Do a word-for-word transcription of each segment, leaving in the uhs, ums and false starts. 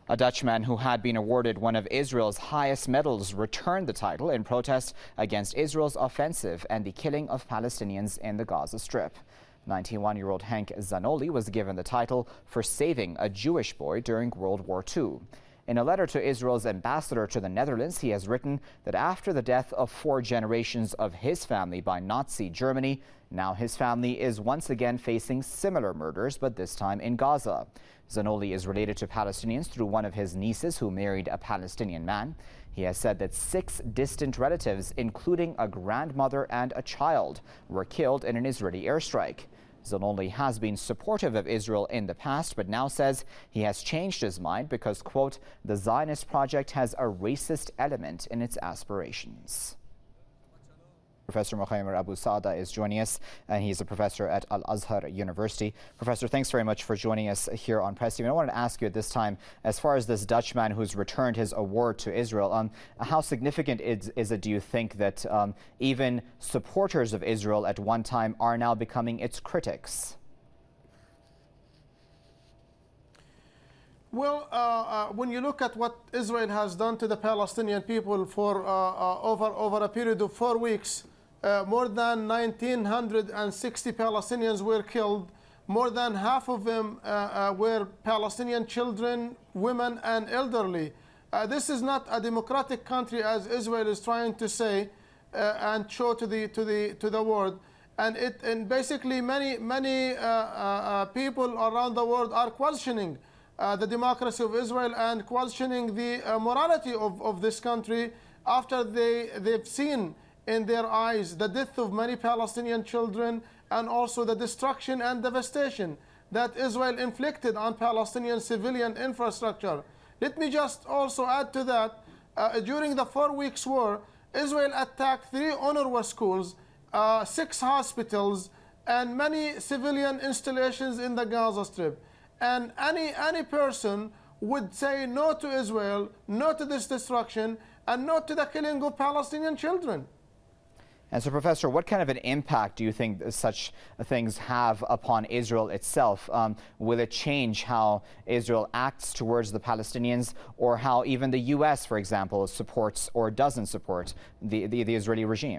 A Dutchman who had been awarded one of Israel's highest medals returned the title in protest against Israel's offensive and the killing of Palestinians in the Gaza Strip. ninety-one-year-old Henk Zanoli was given the title for saving a Jewish boy during World War Two. In a letter to Israel's ambassador to the Netherlands, he has written that after the death of four generations of his family by Nazi Germany, now his family is once again facing similar murders, but this time in Gaza. Zanoli is related to Palestinians through one of his nieces who married a Palestinian man. He has said that six distant relatives, including a grandmother and a child, were killed in an Israeli airstrike. Zanoli has been supportive of Israel in the past, but now says he has changed his mind because, quote, the Zionist project has a racist element in its aspirations. Professor Mokhaymar Abu Saada is joining us, and he's a professor at Al-Azhar University. Professor, thanks very much for joining us here on Press T V. I wanted to ask you at this time, as far as this Dutchman who's returned his award to Israel, um, how significant is, is it, do you think, that um, even supporters of Israel at one time are now becoming its critics? Well, uh, uh, when you look at what Israel has done to the Palestinian people for uh, uh, over, over a period of four weeks, Uh, more than one thousand nine hundred sixty Palestinians were killed. More than half of them uh, uh, were Palestinian children, women, and elderly. Uh, this is not a democratic country, as Israel is trying to say uh, and show to the to the to the world. And it and basically many many uh, uh, people around the world are questioning uh, the democracy of Israel and questioning the uh, morality of, of this country after they they've seen in their eyes the death of many Palestinian children and also the destruction and devastation that Israel inflicted on Palestinian civilian infrastructure. Let me just also add to that, uh, during the four weeks war, Israel attacked three UNRWA schools, uh, six hospitals, and many civilian installations in the Gaza Strip. And any, any person would say no to Israel, no to this destruction, and no to the killing of Palestinian children. And so, Professor, what kind of an impact do you think such things have upon Israel itself? Um, will it change how Israel acts towards the Palestinians, or how even the U S, for example, supports or doesn't support the, the, the Israeli regime?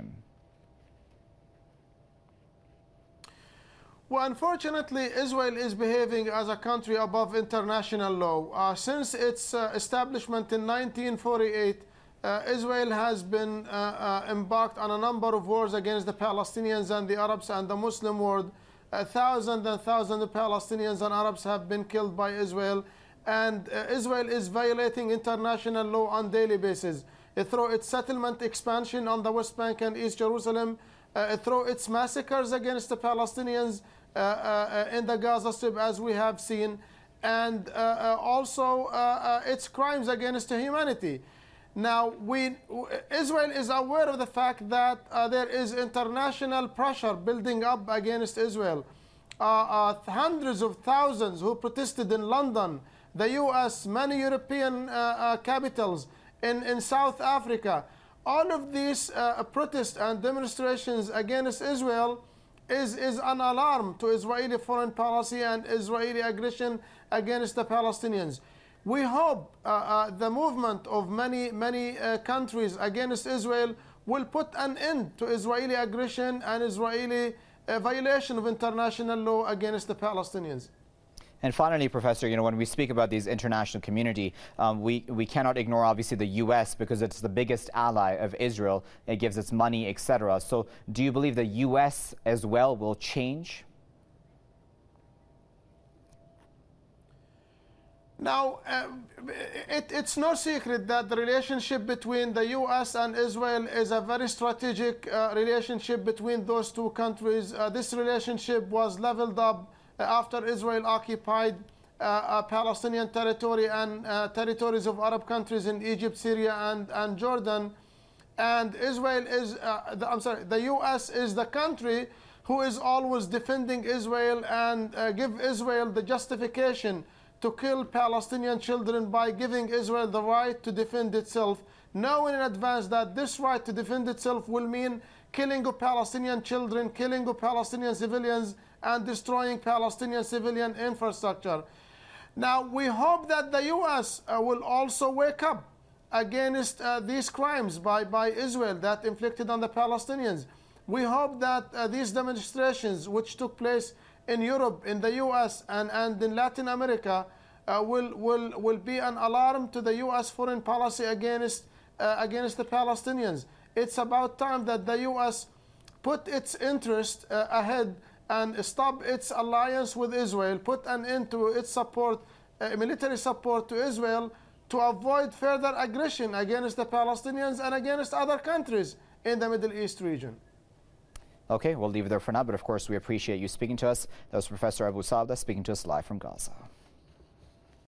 Well, unfortunately, Israel is behaving as a country above international law. Uh, since its uh, establishment in nineteen forty-eight, Uh, Israel has been uh, uh, embarked on a number of wars against the Palestinians and the Arabs and the Muslim world. Uh, thousands and thousands of Palestinians and Arabs have been killed by Israel, and uh, Israel is violating international law on a daily basis uh, through its settlement expansion on the West Bank and East Jerusalem, uh, through its massacres against the Palestinians uh, uh, in the Gaza Strip, as we have seen, and uh, uh, also uh, uh, its crimes against humanity. Now, we, Israel is aware of the fact that uh, there is international pressure building up against Israel. Uh, uh, hundreds of thousands who protested in London, the U S, many European uh, uh, capitals, in, in South Africa. All of these uh, protests and demonstrations against Israel is, is an alarm to Israeli foreign policy and Israeli aggression against the Palestinians. We hope uh, uh, the movement of many, many uh, countries against Israel will put an end to Israeli aggression and Israeli uh, violation of international law against the Palestinians. And finally, Professor, you know, when we speak about these international community, um, we, we cannot ignore, obviously, the U S because it's the biggest ally of Israel. It gives its money, et cetera. So do you believe the U S as well will change? Now, uh, it, it's no secret that the relationship between the U S and Israel is a very strategic uh, relationship between those two countries. Uh, this relationship was leveled up uh, after Israel occupied uh, uh, Palestinian territory and uh, territories of Arab countries in Egypt, Syria, and, and Jordan. And Israel is, uh, the, I'm sorry, the U S is the country who is always defending Israel and uh, give Israel the justification to kill Palestinian children by giving Israel the right to defend itself, knowing in advance that this right to defend itself will mean killing of Palestinian children, killing of Palestinian civilians, and destroying Palestinian civilian infrastructure. Now, we hope that the U S uh, will also wake up against uh, these crimes by, by Israel that inflicted on the Palestinians. We hope that uh, these demonstrations, which took place in Europe, in the U S, and, and in Latin America, uh, will, will, will be an alarm to the U S foreign policy against, uh, against the Palestinians. It's about time that the U S put its interest uh, ahead and stop its alliance with Israel, put an end to its support, uh, military support to Israel, to avoid further aggression against the Palestinians and against other countries in the Middle East region. Okay, we'll leave it there for now, but of course we appreciate you speaking to us. That was Professor Abu Salda speaking to us live from Gaza.